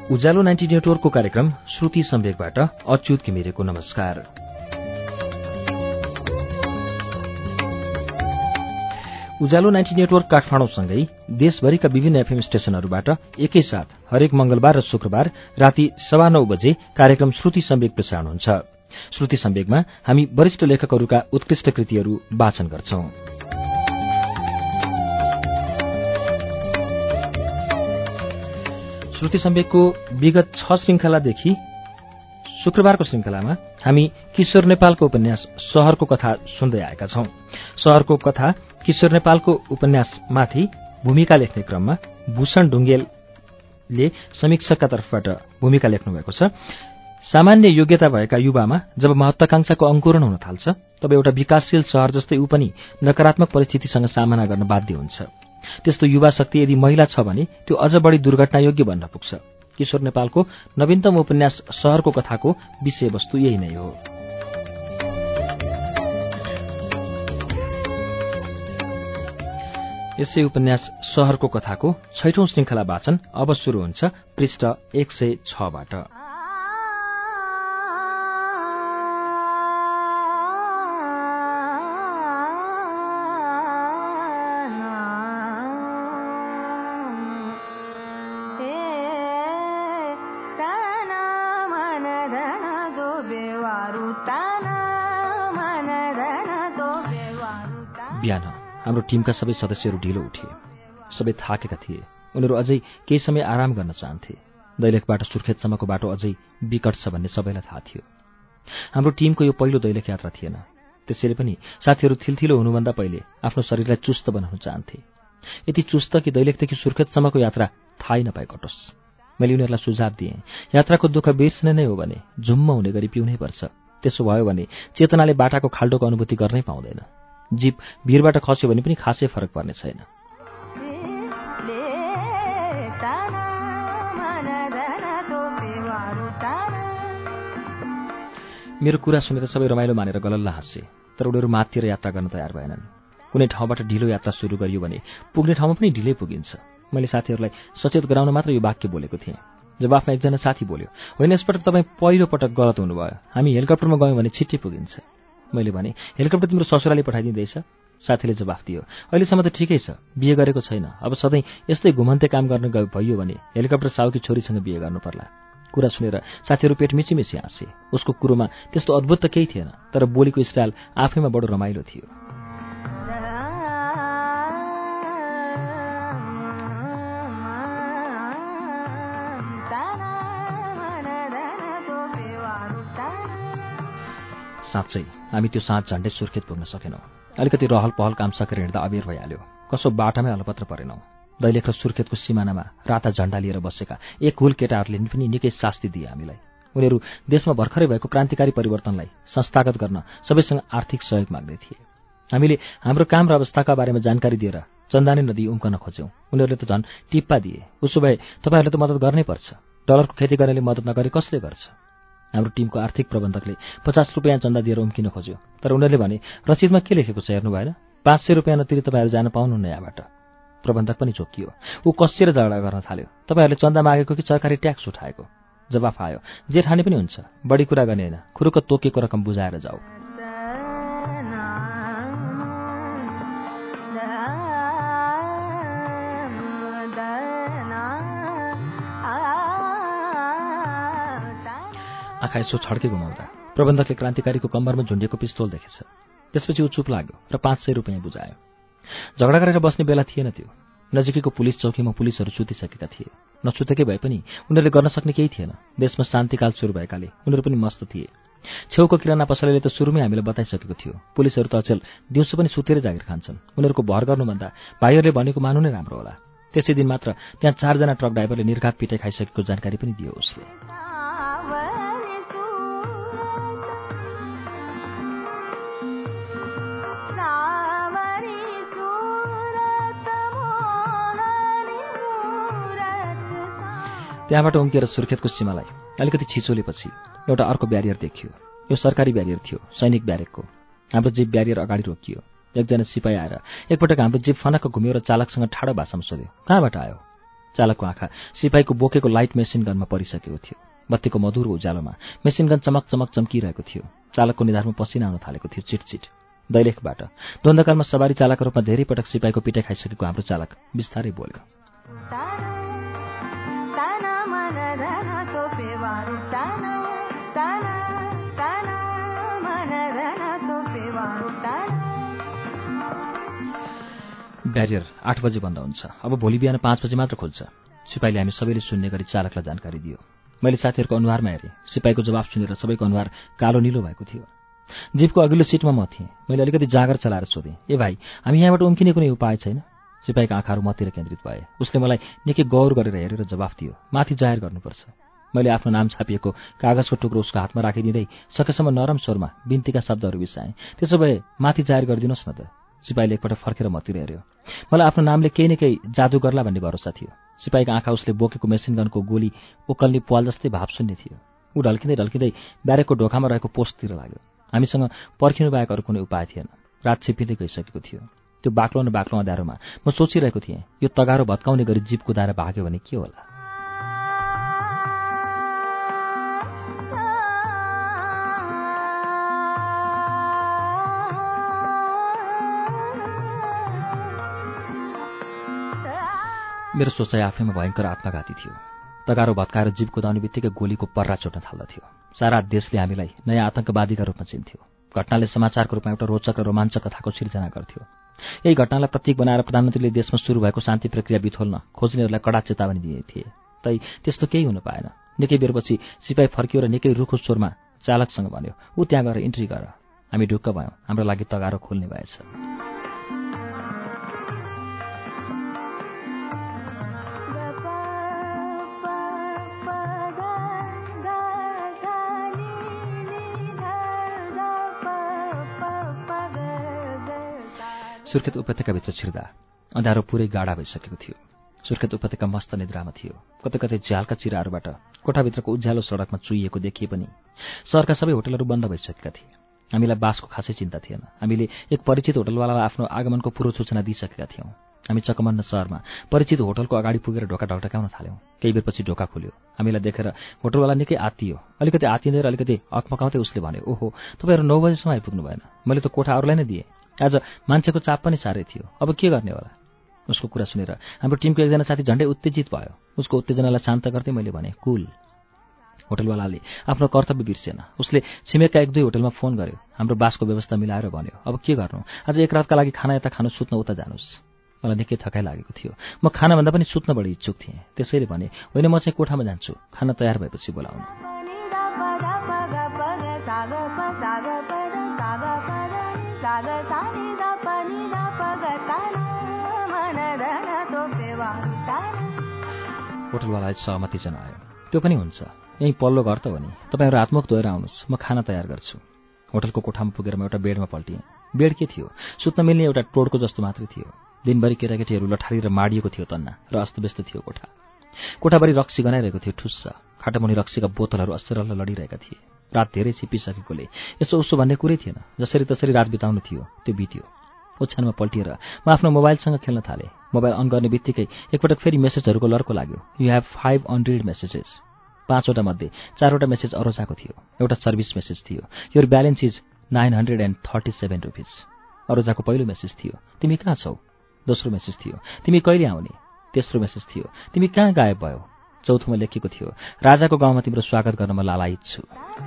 उज्यालो 90 नेटवर्कको कार्यक्रम श्रुति सम्वेकबाट अच्युत घिमिरेको नमस्कार। उज्यालो 90 नेटवर्क काठमाडौँसँगै देशभरिका विभिन्न एफएम स्टेशनहरूबाट एकैसाथ हरेक मंगलबार र शुक्रबार राति 9:15 बजे कार्यक्रम श्रुति सम्वेक प्रसारण हुन्छ। श्रुति सम्वेकमा हामी वरिष्ठ लेखकहरूका उत्कृष्ट कृतिहरू वाचन गर्छौं। श्रुति सम्वेकको विगत 6 श्रृंखलादेखि शुक्रबारको श्रृंखलामा हामी किशोर नेपालको उपन्यास शहरको कथा सुन्दै आएका छौं। शहरको कथा किशोर नेपालको उपन्यासमाथि भूमिका लेख्ने क्रममा भूषण ढुङ्गेलले समीक्षकका तर्फबाट भूमिका लेख्नु भएको छ। सामान्य योग्यता भएका युवामा जब महत्वाकांक्षाको अंकुरण हुन थाल्छ तब एउटा विकासशील शहर जस्तै ऊ पनि नकारात्मक परिस्थितिसँग सामना गर्न बाध्य हुन्छ। त्यस्तो युवा शक्ति यदि महिला छ भने त्यो अझ बढी दुर्घटनायोग्य बन्न पुग्छ। किशोर नेपालको नवीनतम उपन्यास शहरको कथाको विषयवस्तु यही नै हो। यसै उपन्यास शहरको कथाको 6औं श्रृंखला वाचन अब सुरु हुन्छ पृष्ठ 106 बाट। बिहान हाम्रो टिमका सबै सदस्यहरू ढिलो उठे। सबै थाकेका थिए। उनीहरू अझै केही समय आराम गर्न चाहन्थे। दैलेखबाट सुर्खेतसम्मको बाटो अझै विकट छ भन्ने सबैलाई थाहा थियो। हाम्रो टिमको यो पहिलो दैलेख यात्रा थिएन। त्यसैले पनि साथीहरू थिलथिलो हुनुभन्दा पहिले आफ्नो शरीरलाई चुस्त बनाउन चाहन्थे। यति चुस्त कि दैलेखदेखि सुर्खेतसम्मको यात्रा थाहै नपाए कटोस्। मैले उनीहरूलाई सुझाव दिएँ, यात्राको दुःख बिर्सने नै हो भने झुम्म हुने गरी पिउनै पर्छ। त्यसो भयो भने चेतनाले बाटाको खाल्डोको अनुभूति गर्नै पाउँदैन। जीप भिरबाट खस्यो भने पनि खासै फरक पर्ने छैन। मेरो कुरा सुनेर सबै रमाइलो मानेर गलल्ल हाँसे। तर उनीहरू माथितिर यात्रा गर्न तयार भएनन्। कुनै ठाउँबाट ढिलो यात्रा सुरु गरियो भने पुग्ने ठाउँमा पनि ढिलै पुगिन्छ। मैले साथीहरूलाई सचेत गराउन मात्र यो वाक्य बोलेको थिएँ। जवाफमा एकजना साथी बोल्यो, होइन यसपटक तपाईँ पहिलो पटक गलत हुनुभयो। हामी हेलिकप्टरमा गयौँ भने छिट्टै पुगिन्छ। मैले भने, हेलिकप्टर तिम्रो ससुराले पठाइदिँदैछ? साथीले जवाफ दियो, अहिलेसम्म त ठिकै छ, बिहे गरेको छैन। अब सधैँ यस्तै घुमन्ते काम गर्न भइयो भने हेलिकप्टर साउकी छोरीसँग बिहे गर्नु पर्ला। कुरा सुनेर साथीहरू पेट मिचिमिची हाँसे। उसको कुरोमा त्यस्तो अद्भुत त केही थिएन, तर बोलीको स्टाइल आफैमा बडो रमाइलो थियो। साँच्चै हामी त्यो साँझ झण्डै सुर्खेत पुग्न सकेनौँ। अलिकति रहल पहल काम सकेर हिँड्दा अबेर भइहाल्यो। कसो बाटामै अलपत्र परेनौँ। दैलेख र सुर्खेतको सिमानामा राता झण्डा लिएर बसेका एक हुल केटाहरूले पनि निकै शास्ति दिए हामीलाई। उनीहरू देशमा भर्खरै भएको क्रान्तिकारी परिवर्तनलाई संस्थागत गर्न सबैसँग आर्थिक सहयोग माग्दै थिए। हामीले हाम्रो काम र अवस्थाका बारेमा जानकारी दिएर चन्दानी नदी उम्कन खोज्यौँ। उनीहरूले त झन् टिप्पा दिए, उसो भए तपाईँहरूले त मद्दत गर्नै पर्छ। डलरको खेती गर्नेले मद्दत नगरे कसले गर्छ? हाम्रो टिमको आर्थिक प्रबन्धकले 50 रुपियाँ चन्दा दिएर उम्किन खोज्यो। तर उनीहरूले भने, रसिदमा के लेखेको छ हेर्नु भएन? 500 रुपियाँ नतिरी तपाईँहरू जान पाउनुहुन्न यहाँबाट। प्रबन्धक पनि चोकियो। ऊ कसिएर झगडा गर्न थाल्यो, तपाईँहरूले चन्दा मागेको कि सरकारी ट्याक्स उठाएको? जवाफ आयो, जे ठाने पनि हुन्छ, बढी कुरा गर्ने होइन, खुरुक्क तोकेको रकम बुझाएर जाऊ। आँखा यसो छड्के घुमाउँदा प्रबन्धकले क्रान्तिकारीको कम्मरमा झुन्डिएको पिस्तोल देखेछ। त्यसपछि ऊ चुप लाग्यो र 500 रुपियाँ बुझायो। झगडा गरेर बस्ने बेला थिएन त्यो। नजिकैको पुलिस चौकीमा पुलिसहरू सुतिसकेका थिए। नसुतेकै भए पनि उनीहरूले गर्न सक्ने केही थिएन। देशमा शान्तिकाल सुरु भएकाले उनीहरू पनि मस्त थिए। छेउको किराना पसलेले त सुरुमै हामीलाई बताइसकेको थियो, पुलिसहरू त अचेल दिउँसो पनि सुतेर जागिर खान्छन्। उनीहरूको भर गर्नुभन्दा भाइहरूले भनेको मान्नु नै राम्रो होला। त्यसै दिन मात्र त्यहाँ 4 जना ट्रक ड्राइभरले निर्घात पिटाइ खाइसकेको जानकारी पनि दियो उसले। त्यहाँबाट उम्किएर सुर्खेतको सीमालाई अलिकति छिचोलेपछि एउटा अर्को ब्यारियर देखियो। यो सरकारी ब्यारियर थियो, सैनिक ब्यारेकको। हाम्रो जीप ब्यारियर अगाडि रोकियो। एकजना सिपाही आएर एकपटक हाम्रो जीप फनक्क घुम्यो र चालकसँग ठाडो भाषामा सोध्यो, कहाँबाट आयो? चालकको आँखा सिपाहीको बोकेको लाइट मेसिन गनमा परिसकेको थियो। बत्तीको मधुरो उज्यालोमा मेसिन गन चमक चमक चम्किरहेको थियो। चालकको निधारमा पसिना आउन थालेको थियो, चिटचिट। दैलेखबाट द्वन्द्वकालमा सवारी चालकका रूपमा धेरै पटक सिपाहीको पिटाइ खाइसकेको हाम्रो चालक बिस्तारै बोल्यो। ब्यारियर 8 बजे बन्द हुन्छ। अब भोलि बिहान 5 बजे मात्र खोल्छ। सिपाहीले हामी सबैले सुन्ने गरी चालकलाई जानकारी दियो। मैले साथीहरूको अनुहारमा हेरेँ। सिपाहीको जवाफ सुनेर सबैको अनुहार कालो निलो भएको थियो। जीपको अघिल्लो सिटमा म थिएँ। मैले अलिकति जाँगर चलाएर सोधेँ, ए भाइ, हामी यहाँबाट उम्किने कुनै उपाय छैन? सिपाहीका आँखाहरू मतिर केन्द्रित भए। उसले मलाई निकै गौर गरेर हेरेर जवाफ दियो, माथि जाहेर गर्नुपर्छ। मैले आफ्नो नाम छापिएको कागजको टुक्रो उसको हातमा राखिदिँदै सकेसम्म नरम स्वरमा बिन्तीका शब्दहरू बिसाएँ, त्यसो भए माथि जाहेर गरिदिनुहोस् न त। सिपाहीले एकपल्ट फर्केर मतिर हेऱ्यो। मलाई आफ्नो नामले केही न केही जादु गर्ला भन्ने भरोसा थियो। सिपाहीका आँखा उसले बोकेको मेसिन गनको गोली उकल्ने पाल जस्तै भाव शून्य थियो। ऊ ढल्किँदै ढल्किँदै ब्यारेकको ढोकामा रहेको पोस्टतिर लाग्यो। हामीसँग पर्खिनु बाहेक अरू कुनै उपाय थिएन। रात छिप्पिँदै गइसकेको थियो। त्यो बाक्लो न बाक्लो अँध्यारोमा म सोचिरहेको थिएँ, यो तगारो भत्काउने गरी जीप कुदाएर भाग्यो भने के होला। मेरो सोचाइ आफैमा भयङ्कर आत्मघाती थियो। तगारो भत्काएर जीप कुदाउने बित्तिकै गोलीको पर्रा चोट्न थाल्दथ्यो। सारा देशले हामीलाई नयाँ आतंकवादीका रूपमा चिन्थ्यो। घटनाले समाचारको रूपमा एउटा रोचक र रोमाञ्चक कथाको सिर्जना गर्थ्यो। यही घटनालाई प्रतीक बनाएर प्रधानमन्त्रीले देशमा सुरु भएको शान्ति प्रक्रिया बिथोल्न खोज्नेहरूलाई कडा चेतावनी दिए थिए। तै त्यस्तो केही हुन पाएन। निकै बेरपछि सिपाही फर्कियो र निकै रुखो स्वरमा चालकसँग भन्यो, ऊ त्यहाँ गएर इन्ट्री गर। हामी ढुक्क भयौँ। हाम्रो लागि तगारो खोल्ने भएछ। सुर्खेत उपत्यकाभित्र छिर्दा अँध्यारो पुरै गाढा भइसकेको थियो। सुर्खेत उपत्यका मस्त निद्रामा थियो। कतै कतै झ्यालका चिराहरूबाट कोठाभित्रको उज्यालो सडकमा चुइएको देखिए पनि सहरका सबै होटलहरू बन्द भइसकेका थिए। हामीलाई बासको खासै चिन्ता थिएन। हामीले एक परिचित होटलवालालाई आफ्नो आगमनको पूर्व सूचना दिइसकेका थियौँ। हामी चकमन्न सहरमा परिचित होटलको अगाडि पुगेर ढोका ढकढकाउन थाल्यौँ। केही बेरपछि ढोका खुल्यो। हामीलाई देखेर होटलवाला निकै आत्तियो। अलिकति आत्तिँदै र अलिकति अकमकाउँदै उसले भन्यो, ओहो, तपाईँहरू 9 बजेसम्म आइपुग्नु भएन। मैले त कोठा अरूलाई नै दिएँ। आज मान्छेको चाप पनि साह्रै थियो। अब के गर्ने होला? उसको कुरा सुनेर हाम्रो टिमको एकजना साथी झन्डै उत्तेजित भयो। उसको उत्तेजनालाई शान्त गर्दै मैले भने, कुल। होटलवालाले आफ्नो कर्तव्य बिर्सेन। उसले छिमेकका 1-2 होटलमा फोन गर्यो। हाम्रो बासको व्यवस्था मिलाएर भन्यो, अब के गर्नु? आज एक रातका लागि खाना यता खानु, सुत्न उता जानुहोस्। मलाई निकै थकाइ लागेको थियो। म खानाभन्दा पनि सुत्न बढी इच्छुक थिएँ। त्यसैले भने, होइन, म चाहिँ कोठामा जान्छु। खाना तयार भएपछि बोलाउनु। होटलवालाले सहमति जनायो। त्यो पनि हुन्छ। यही पल्लो घर त हो नि। तपाईँहरू हातमुख धोएर आउनुहोस्, म खाना तयार गर्छु। होटलको कोठामा पुगेर म एउटा बेडमा पल्टिएँ। बेड के थियो? सुत्न मिल्ने एउटा टोडको जस्तो मात्रै थियो। दिनभरि केटाकेटीहरू लठारी र माडिएको थियो तन्ना र अस्तव्यस्त थियो कोठा। कोठाभरि रक्सी गनाइरहेको थियो ठुस्स। खाटामुनि रक्सीका बोतलहरू अस्सरल्ल लडिरहेका थिए। रात धेरै छिप्पिसकेकोले यसो उसो भन्ने कुरै थिएन। जसरी तसरी रात बिताउनु थियो, त्यो बित्यो। ओछ्यानमा पल्टिएर म आफ्नो मोबाइलसँग खेल्न थालेँ। मोबाइल अन गर्ने बित्तिकै एकपटक फेरि मेसेजहरूको लर्को लाग्यो। You have 5 unread messages. 5वटा मध्ये 4वटा मेसेज अरोजाको थियो। एउटा सर्भिस मेसेज थियो, योर ब्यालेन्स इज 937 रुपिज। अरोजाको पहिलो मेसेज थियो, तिमी कहाँ छौ? दोस्रो मेसेज थियो, तिमी कहिले आउने? तेस्रो मेसेज थियो, तिमी कहाँ गायब भयो? चौथोमा लेखिएको थियो, राजाको गाउँमा तिम्रो स्वागत गर्न म लालायित छु।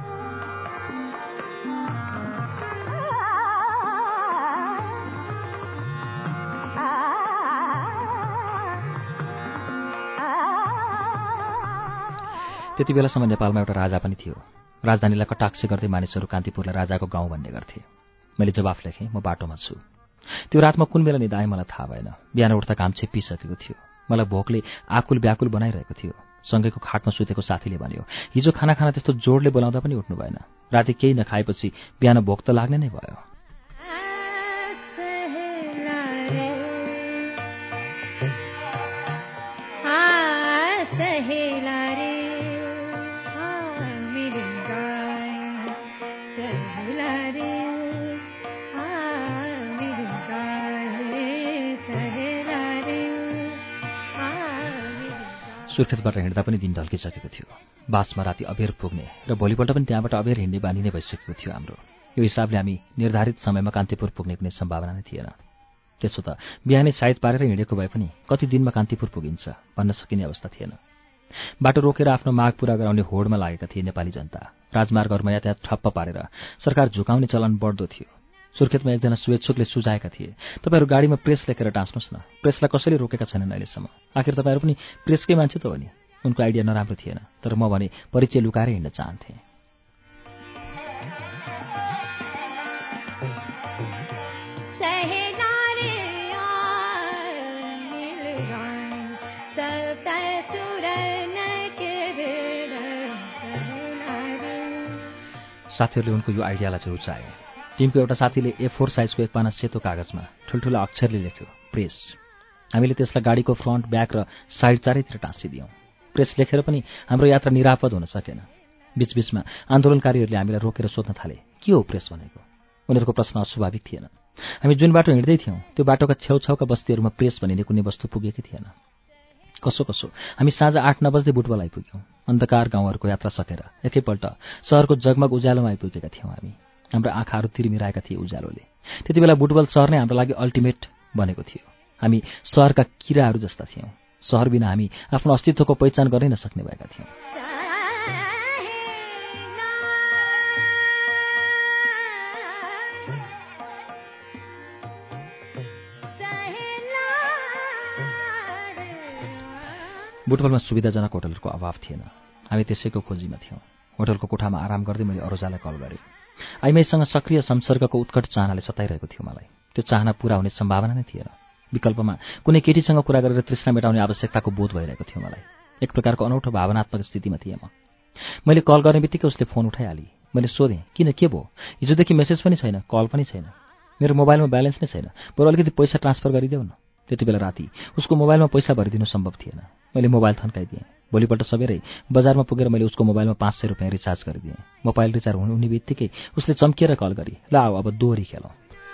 त्यति बेलासम्म नेपालमा एउटा राजा पनि थियो। राजधानीलाई कटाक्ष गर्दै मानिसहरू कान्तिपुरलाई राजाको गाउँ भन्ने गर्थे। मैले जवाफ लेखेँ, म बाटोमा छु। त्यो रातमा कुन बेला निदाएँ मलाई थाहा भएन। बिहान उठ्दा घाम छिप्पिसकेको थियो। मलाई भोकले आकुल व्याकुल बनाइरहेको थियो। सँगैको खाटमा सुतेको साथीले भन्यो, हिजो खाना त्यस्तो जोडले बोलाउँदा पनि उठ्नु भएन। राति केही नखाएपछि बिहान भोक त लाग्ने नै भयो। सुर्खेतबाट हिँड्दा पनि दिन ढल्किसकेको थियो। बासमा राति अबेर पुग्ने र भोलिपल्ट पनि त्यहाँबाट अबेर हिँड्ने बानी नै भइसकेको थियो हाम्रो। यो हिसाबले हामी निर्धारित समयमा कान्तिपुर पुग्ने कुनै सम्भावना नै थिएन। त्यसो त बिहानै सायद पारेर हिँडेको भए पनि कति दिनमा कान्तिपुर पुगिन्छ भन्न सकिने अवस्था थिएन। बाटो रोकेर आफ्नो माग पूरा गराउने होडमा लागेका थिए नेपाली जनता। राजमार्गहरूमा यातायात ठप्प पारेर सरकार झुकाउने चलन बढ्दो थियो। सुर्खेतमा एकजना शुभेच्छुकले सुझाएका थिए, तपाईहरू गाडीमा प्रेस लेखेर टाँच्नुहोस् न, प्रेसलाई कसैले रोकेका छैनन् अहिलेसम्म, आखिर तपाईहरू पनि प्रेसकै मान्छे त हो नि। उनको आइडिया नराम्रो थिएन, तर म भने परिचय लुकाएर हिँड्न चाहन्थेँ। साथीहरूले उनको यो आइडियालाई चाहिँ रुचाए। टिमको एउटा साथीले A4 साइजको एक पाना सेतो कागजमा ठुल्ठुला अक्षरले लेख्यो, प्रेस। हामीले त्यसलाई गाडीको फ्रन्ट, ब्याक र साइड चारैतिर टाँसिदियौँ। प्रेस लेखेर पनि हाम्रो यात्रा निरापद हुन सकेन। बीचबीचमा आन्दोलनकारीहरूले हामीलाई रोकेर सोध्न थाले, के हो प्रेस भनेको? उनीहरूको प्रश्न अस्वाभाविक थिएन। हामी जुन बाटो हिँड्दै थियौँ त्यो बाटोका छेउछाउका बस्तीहरूमा प्रेस भनिने कुनै वस्तु पुगेकै थिएन। कसो हामी साँझ 8-9 बज्दै बुटवल आइपुग्यौँ। अन्धकार गाउँहरूको यात्रा सकेर एकैपल्ट शहरको जगमग उज्यालोमा आइपुगेका थियौँ हामी। हाम्रो आँखाहरू तिरमिराएका थिए उज्यालोले। त्यति बेला बुटवल सहर नै हाम्रो लागि अल्टिमेट बनेको थियो। हामी सहरका किराहरू जस्ता थियौँ। सहर बिना हामी आफ्नो अस्तित्वको पहिचान गर्नै नसक्ने भएका थियौँ। बुटवलमा सुविधाजनक होटलहरूको अभाव थिएन। हामी त्यसैको खोजीमा थियौँ। होटलको कोठामा आराम गर्दै मैले अरोजालाई कल गरेँ। आइमाईसँग सक्रिय संसर्गको उत्कट चाहनाले सताइरहेको थियो मलाई। त्यो चाहना पूरा हुने सम्भावना नै थिएन। विकल्पमा कुनै केटीसँग कुरा गरेर तृष्णा मेटाउने आवश्यकताको बोध भइरहेको थियो मलाई। एक प्रकारको अनौठो भावनात्मक स्थितिमा थिएँ म। मैले कल गर्ने बित्तिकै उसले फोन उठाइहाली। मैले सोधेँ, किन, के भयो? हिजोदेखि मेसेज पनि छैन, कल पनि छैन। मेरो मोबाइलमा ब्यालेन्स नै छैन, बरु अलिकति पैसा ट्रान्सफर गरिदेऊ न। त्यति बेला राति उसको मोबाइलमा पैसा भरिदिनु सम्भव थिएन। मैले मोबाइल थन्काइदिएँ। भोलिपल्ट सबेरै बजारमा पुगेर मैले उसको मोबाइलमा 500 रुपियाँ रिचार्ज गरिदिएँ। मोबाइल रिचार्ज हुने बित्तिकै उसले चम्किएर कल गरी, ल आऊ अब दोहोरी खेलौँ।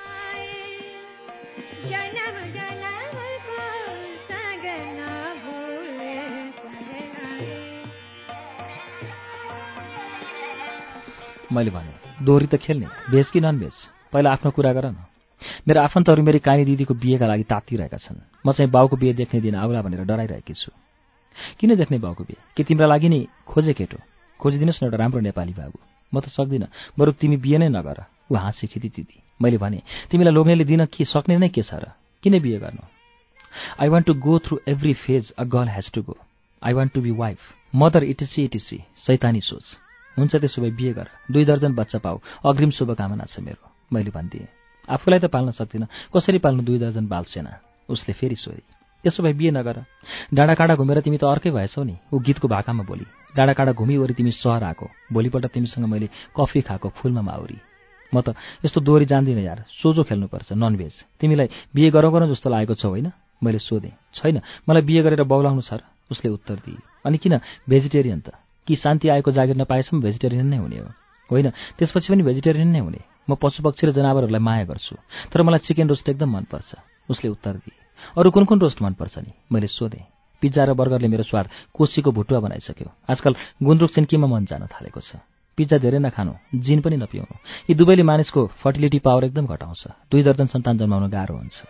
मैले भने, दोहोरी त खेल्ने, भेज कि नन भेज? पहिला आफ्नो कुरा गर न। मेरो आफन्तहरू मेरी कानी दिदीको बिहेका लागि तातिरहेका छन्। म चाहिँ बाउको बिहे देख्ने दिन आउला भनेर डराइरहेकी छु। किन देख्ने बाउको बिहे? के तिम्रा लागि नि खोजे केटो? खोजिदिनुहोस् न एउटा राम्रो नेपाली बाबु। म त सक्दिनँ, बरु तिमी बिहे नै नगर। ऊ हाँसी खिदिदिदी। मैले भने, तिमीलाई लोग्नेले दिन के सक्ने नै के छ र? किन बिहे गर्नु? I want to go through every phase a girl has to go. I want to be wife, mother etc etc. शैतानी सोच। हुन्छ त्यसो भए बिहे गर, 2 दर्जन बच्चा पाऊ, अग्रिम शुभकामना छ मेरो। मैले भनिदिएँ। आफूलाई त पाल्न सक्दिनँ, कसरी पाल्नु 2 दर्जन बालसेना? उसले फेरि सोधी। त्यसो भए बिहे नगर। डाँडाकाँडा घुमेर तिमी त अर्कै भएछौ नि। ऊ गीतको भाकामा बोली। डाँडाकाँडा घुमिवरी तिमी सहर आएको, भोलिपल्ट तिमीसँग मैले कफी खाएको, फुलमा माउरी। म त यस्तो दोहोरी जान्दिनँ यार, सोझो खेल्नुपर्छ, ननभेज। तिमीलाई बिहे गरौँ गरौँ जस्तो लागेको छ होइन? मैले सोधेँ। छैन, मलाई बिहे गरेर बौलाउनु छ र? उसले उत्तर दिए। अनि किन भेजिटेरियन त? कि शान्ति आएको जागिर नपाएसम्म भेजिटेरियन नै हुने हो? होइन, त्यसपछि पनि भेजिटेरियन नै हुने। म पशुपक्षी र जनावरहरूलाई माया गर्छु, तर मलाई चिकन रोस्ट एकदम मनपर्छ। उसले उत्तर दिए। अरू कुन कुन रोस्ट मनपर्छ नि? मैले सोधेँ। पिज्जा र बर्गरले मेरो स्वाद कोसीको भुटुवा बनाइसक्यो। आजकल गुन्द्रुक सिन्कीमा मन जान थालेको छ। पिज्जा धेरै नखानु, जिन पनि नपिउनु। यी दुवैले मानिसको फर्टिलिटी पावर एकदम घटाउँछ। 2 दर्जन सन्तान जन्माउन गाह्रो हुन्छ।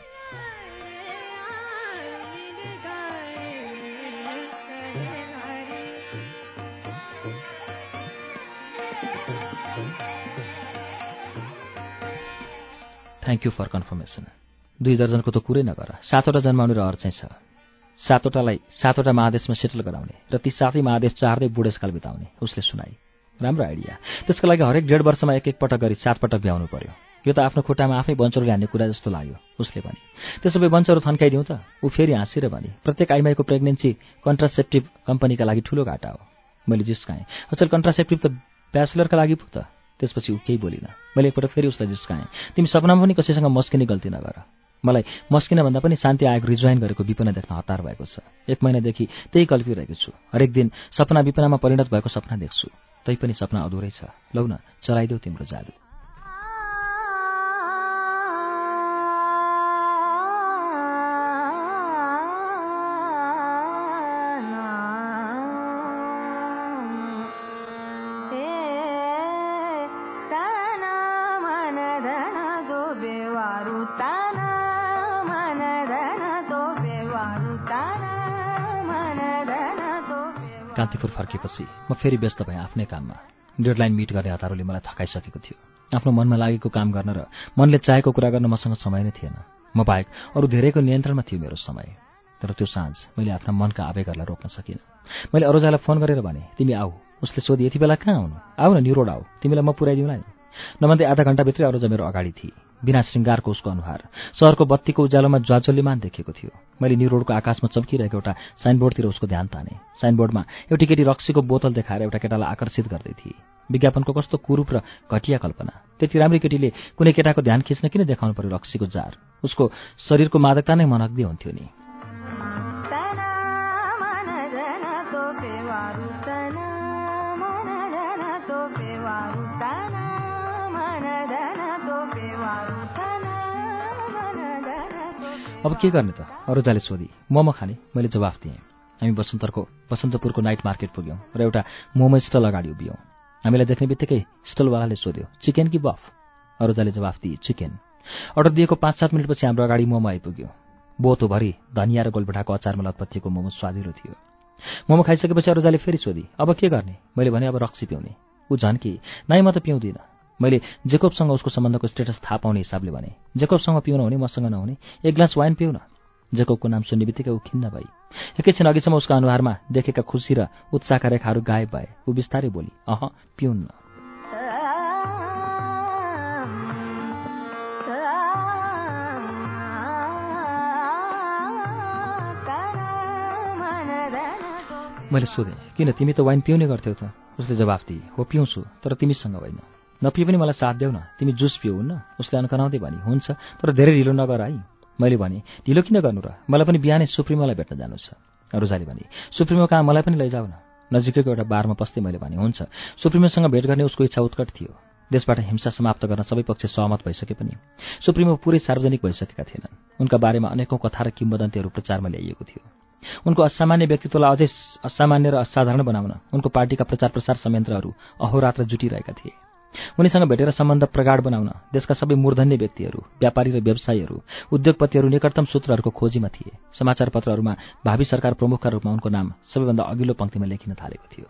Thank you for confirmation. 2 दर्जनको त कुरै नगर, 7वटा जन्माउने रहर चाहिँ छ। 7वटालाई 7वटा महादेशमा सेटल गराउने र ती 7 महादेश चार्दै बुढेसकाल बिताउने। उसले सुनाई। राम्रो आइडिया। त्यसका लागि हरेक 1.5 वर्षमा एक पटक गरी 7 पटक भ्याउनु पर्यो। यो त आफ्नो खुट्टामा आफै बन्चरोले हान्ने कुरा जस्तो लाग्यो। उसले भने। त्यसो भए बन्चरो थन्काइदिउँ त? ऊ फेरि हाँसेर भने। प्रत्येक आइमाईको प्रेग्नेन्सी कन्ट्रासेप्टिभ कम्पनीका लागि ठुलो घाटा हो। मैले जिस्काएँ। अचेल कन्ट्रासेप्टिभ त ब्याचलरका लागि पो त? त्यसपछि ऊ केही बोलिन। मैले एकपल्ट फेरि उसलाई जिस्काएँ। तिमी सपनामा पनि कसैसँग मस्किने गल्ती नगर। मलाई मस्किन भन्दा पनि शान्ति आयोग रिजोइन गरेको विपना देख्न हतार भएको छ। 1 महिनादेखि त्यही कल्पिरहेको छु। हरेक दिन सपना विपनामा परिणत भएको सपना देख्छु। तैपनि सपना अधुरै छ। लौ न, चलाइदेऊ तिम्रो जादु। कान्तिपुर फर्किएपछि म फेरि व्यस्त भएँ आफ्नै काममा। डेडलाइन मिट गर्ने हतारोले मलाई थकाइसकेको थियो। आफ्नो मनमा लागेको काम गर्न र मनले चाहेको कुरा गर्न मसँग समय नै थिएन। म बाहेक अरू धेरैको नियन्त्रणमा थियो मेरो समय। तर त्यो साँझ मैले आफ्ना मनका आवेगहरूलाई रोक्न सकिनँ। मैले अरोजालाई फोन गरेर भने, तिमी आऊ। उसले सोधी, यति बेला कहाँ आउनु? आऊ न, न्यू रोड आऊ, तिमीलाई म पुर्याइदिउँला नि। नभन्दै आधा घण्टाभित्रै अरोजा मेरो अगाडि थिए। बिना श्रृङ्गारको उसको अनुहार सहरको बत्तीको उज्यालोमा ज्वाज्वल्यमान देखेको थियो। मैले न्यू रोडको आकाशमा चम्किरहेको एउटा साइनबोर्डतिर उसको ध्यान ताने। साइनबोर्डमा एउटी केटी रक्सीको बोतल देखाएर एउटा केटालाई आकर्षित गर्दै थिए। विज्ञापनको कस्तो कुरूप र घटिया कल्पना। त्यति राम्री केटीले कुनै केटाको ध्यान खिच्न किन देखाउनु पर्यो रक्सीको जार? उसको शरीरको मादकता नै मनग्दी हुन्थ्यो नि। अब के गर्ने त? अरोजाले सोधी। मोमो खाने? मैले जवाफ दिएँ। हामी बसन्तपुरको नाइट मार्केट पुग्यौँ र एउटा मोमो स्टल अगाडि उभियौँ। हामीलाई देख्ने बित्तिकै स्टलवालाले सोध्यो, चिकन कि बफ? अरोजाले जवाफ दिए, चिकन। अर्डर दिएको 5-7 मिनटपछि हाम्रो अगाडि मोमो आइपुग्यो। बोतोभरि धनिया र गोलभेडाको अचारमा लतपतिएको मोमो स्वादिलो थियो। मोमो खाइसकेपछि अरोजाले फेरि सोधी, अब के गर्ने? मैले भने, अब रक्सी पिउने। ऊ झन्की, नाइ म त पिउँदिनँ। मैले जेकोबसँग उसको सम्बन्धको स्टेटस थाहा पाउने हिसाबले भने, जेकोबसँग पिउन हुने, मसँग नहुने, एक ग्लास वाइन पिउ न। जेकोबको नाम सुन्ने बित्तिकै ऊ खिन्न भई। एकैछिन अघिसम्म उसको अनुहारमा देखेका खुसी र उत्साहका रेखाहरू गायब भए। ऊ बिस्तारै बोली, पिउन्न। मैले सोधेँ, किन, तिमी त वाइन पिउने गर्थ्यौ त? उसले जवाफ दिए, हो पिउँछु, तर तिमीसँग होइन। नपिए पनि मलाई साथ देऊ न, तिमी जुस पिउ न। उसले अन्कनाउँदै भनी, हुन्छ, तर धेरै ढिलो नगर है। मैले भने, ढिलो किन गर्नु र? मलाई पनि बिहानै सुप्रिमोलाई भेट्न जानु छ। अरोजाले भने, सुप्रिमो कहाँ, मलाई पनि लैजाऊ न। नजिकैको एउटा बारमा पस्दै मैले भने, हुन्छ। सुप्रिमोसँग भेट गर्ने उसको इच्छा उत्कट थियो। देशबाट हिंसा समाप्त गर्न सबै पक्ष सहमत भइसके पनि सुप्रिमो पुरै सार्वजनिक भइसकेका थिएनन्। उनका बारेमा अनेकौं कथा र किम्वदन्तीहरू प्रचारमा ल्याइएको थियो। उनको असामान्य व्यक्तित्वलाई अझै असामान्य र असाधारण बनाउन उनको पार्टीका प्रचार प्रसार संयन्त्रहरू अहोरात्र जुटिरहेका थिए। उनीसँग भेटेर सम्बन्ध प्रगाढ बनाउन देशका सबै मूर्धन्य व्यक्तिहरू, व्यापारी र व्यवसायीहरू, उद्योगपतिहरू निकटतम सूत्रहरूको खोजीमा थिए। समाचार पत्रहरूमा भावी सरकार प्रमुखका रूपमा उनको नाम सबैभन्दा अघिल्लो पंक्तिमा लेखिन थालेको थियो।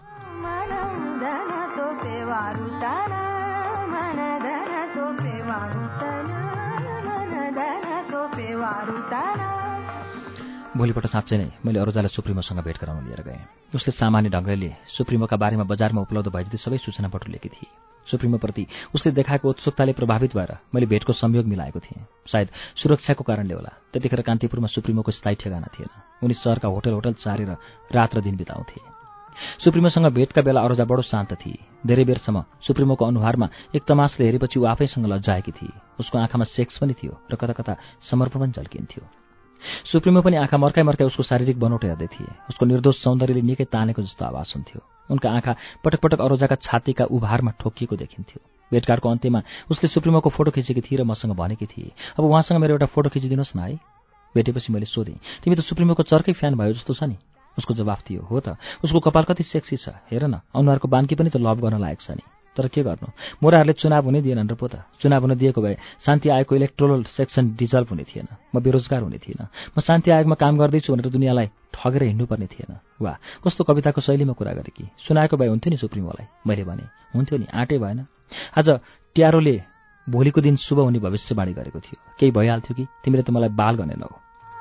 भोलिपल्ट साँच्चै नै मैले अरोजालाई सुप्रिमोसँग भेट गराउन लिएर गएँ। उसले सामान्य ढङ्गले सुप्रिमोका बारेमा बजारमा उपलब्ध भएजति सबै सूचना बटुलेकी थिए। सुप्रिमोप्रति उसले देखाएको उत्सुकताले प्रभावित भएर मैले भेटको संयोग मिलाएको थिएँ। सायद सुरक्षाको कारणले होला। त्यतिखेर कान्तिपुरमा सुप्रिमोको स्थायी ठेगाना थिएन। उनी सहरका होटल चारेर रात र दिन बिताउँथे। सुप्रिमोसँग भेटका बेला अरोजा बडो शान्त थिए। धेरै बेरसम्म सुप्रिमोको अनुहारमा एक तमासले हेरेपछि ऊ आफैसँग लज्जाएकी थिए। उसको आँखामा सेक्स पनि थियो र कता कता समर्पण पनि झल्किन्थ्यो। सुप्रिमो पनि आँखा मर्काइ मर्काइ उसको शारीरिक बनोट हेर्दै थिए। उसको निर्दोष सौन्दर्यले निकै तानेको जस्तो आवाज हुन्थ्यो। उनका आँखा पटक पटक अरोजाका छातीका उभारमा ठोकिएको देखिन्थ्यो। भेटघाटको अन्त्यमा उसले सुप्रिमोको फोटो खिचेकी थिए र मसँग भनेकी थिए, अब उहाँसँग मेरो एउटा फोटो खिचिदिनुहोस् न है। भेटेपछि मैले सोधेँ, तिमी त सुप्रिमोको चर्कै फ्यान भयो जस्तो छ नि। उसको जवाफ थियो, हो त, उसको कपाल कति सेक्सी छ, हेर न, अनुहारको बान्की पनि त लभ गर्न लायक छ नि। तर के गर्नु, मोराहरूले चुनाव हुनै दिएनन् र पो त। चुनाव हुन दिएको भए शान्ति आयोगको इलेक्टोरल सेक्सन डिजल्भ हुने थिएन। म बेरोजगार हुने थिएन। म शान्ति आयोगमा काम गर्दैछु भनेर दुनियाँलाई ठगेर हिँड्नुपर्ने थिएन। वाह, कस्तो कविताको शैलीमा कुरा गरे कि। सुनाएको भए हुन्थ्यो नि सुप्रिमोलाई। मैले भने, हुन्थ्यो नि, आँटै भएन। आज ट्यारोले भोलिको दिन शुभ हुने भविष्यवाणी गरेको थियो। केही भइहाल्थ्यो कि, तिमीले त मलाई बाल गनेनौ।